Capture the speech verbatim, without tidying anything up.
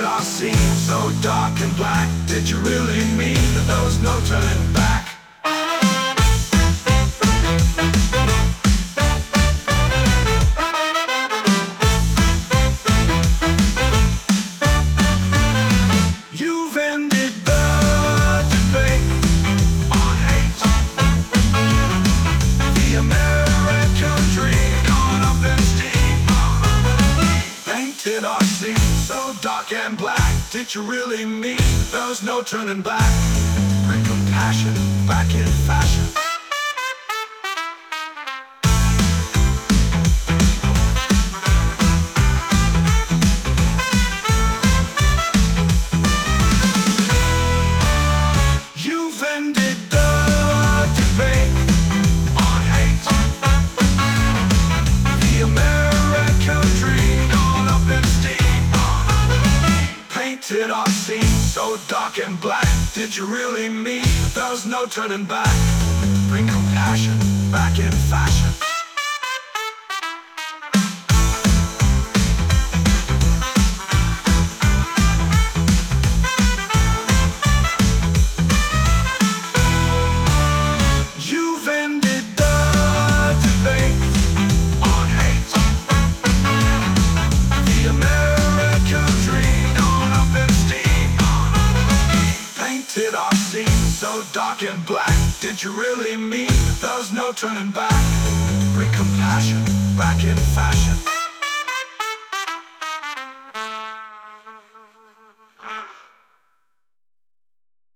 painted our scene so dark and black. Did you really mean that there was no turning back? You've ended the debate on hate. The American dream gone up in steam. Painted our scene so dark and black. Did you really mean there was no turning back? Bring compassion back in fashion. You've ended the debate on hate. The American dream gone up in steam. Painted our scene so dark and black. Did you really mean there was no turning back? Bring compassion back in fashion. You've ended the debate on hate. The American dream gone up in steam. Painted our scene so dark and black. Did you really mean there was no turning back? Bring compassion back in fashion.